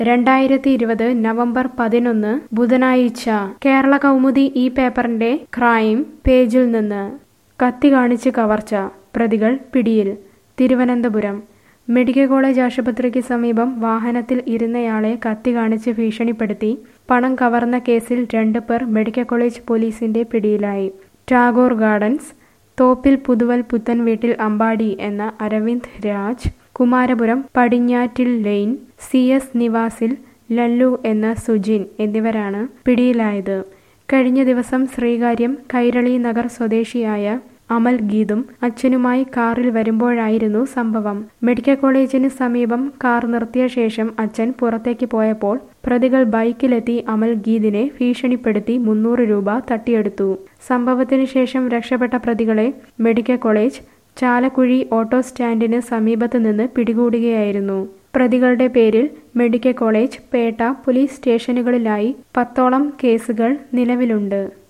2020 November 11 ബുധനാഴ്ച കേരള കൗമുദി ഈ പേപ്പറിന്റെ ക്രൈം പേജിൽ നിന്ന് കത്തി കാണിച്ച് കവർച്ച പ്രതികൾ പിടിയിൽ. തിരുവനന്തപുരം മെഡിക്കൽ കോളേജ് ആശുപത്രിക്ക് സമീപം വാഹനത്തിൽ ഇരുന്നയാളെ കത്തി കാണിച്ച് ഭീഷണിപ്പെടുത്തി പണം കവർന്ന കേസിൽ 2 പേർ മെഡിക്കൽ കോളേജ് പോലീസിന്റെ പിടിയിലായി. ടാഗോർ ഗാർഡൻസ്, തോപ്പിൽ പുതുവൽ പുത്തൻ വീട്ടിൽ അമ്പാടി എന്ന അരവിന്ദ് രാജ്, കുമാരപുരം പടിഞ്ഞാറ്റിൽ ലെയ്ൻ CS നിവാസിൽ ലല്ലു എന്ന സുജിൻ എന്നിവരാണ് പിടിയിലായത്. കഴിഞ്ഞ ദിവസം ശ്രീകാര്യം കൈരളി നഗർ സ്വദേശിയായ അമൽ ഗീതും അച്ഛനുമായി കാറിൽ വരുമ്പോഴായിരുന്നു സംഭവം. മെഡിക്കൽ കോളേജിന് സമീപം കാർ നിർത്തിയ ശേഷം അച്ഛൻ പുറത്തേക്ക് പോയപ്പോൾ പ്രതികൾ ബൈക്കിലെത്തി അമൽ ഗീതിനെ ഭീഷണിപ്പെടുത്തി 300 രൂപ തട്ടിയെടുത്തു. സംഭവത്തിന് ശേഷം രക്ഷപ്പെട്ട പ്രതികളെ മെഡിക്കൽ കോളേജ് ചാലക്കുഴി ഓട്ടോ സ്റ്റാൻഡിന് സമീപത്ത് നിന്ന് പിടികൂടുകയായിരുന്നു. പ്രതികളുടെ പേരിൽ മെഡിക്കൽ കോളേജ്, പേട്ട പോലീസ് സ്റ്റേഷനുകളിലായി 10ഓളം കേസുകൾ നിലവിലുണ്ട്.